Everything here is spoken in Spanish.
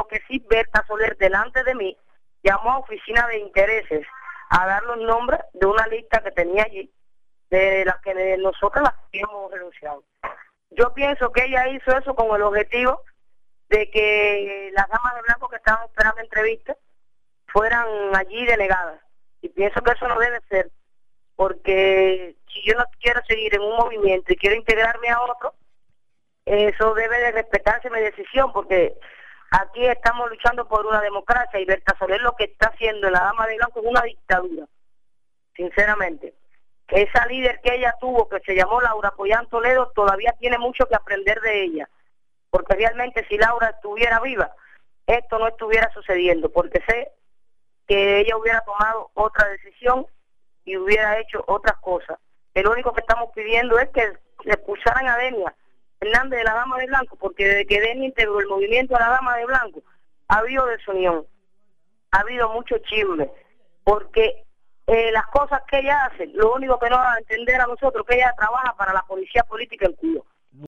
que sí, Berta Soler, delante de mí, llamó a oficina de intereses a dar los nombres de una lista que tenía allí, de las que nosotros las habíamos renunciado. Yo pienso que ella hizo eso con el objetivo de que las damas de blanco que estaban esperando entrevistas fueran allí delegadas. Y pienso que eso no debe ser, porque si yo no quiero seguir en un movimiento y quiero integrarme a otro, eso debe de respetarse mi decisión, porque aquí estamos luchando por una democracia y Berta Soler lo que está haciendo en la dama de blanco es una dictadura, sinceramente. Esa líder que ella tuvo, que se llamó Laura Pollán Toledo, todavía tiene mucho que aprender de ella, porque realmente si Laura estuviera viva, esto no estuviera sucediendo, porque sé que ella hubiera tomado otra decisión y hubiera hecho otras cosas. El único que estamos pidiendo es que le expulsaran a Denia Hernández de la Dama de Blanco, porque desde que Denia integró el movimiento de la Dama de Blanco, ha habido desunión, ha habido mucho chisme, porque las cosas que ella hace, lo único que nos va a entender a nosotros que ella trabaja para la policía política en Cuba.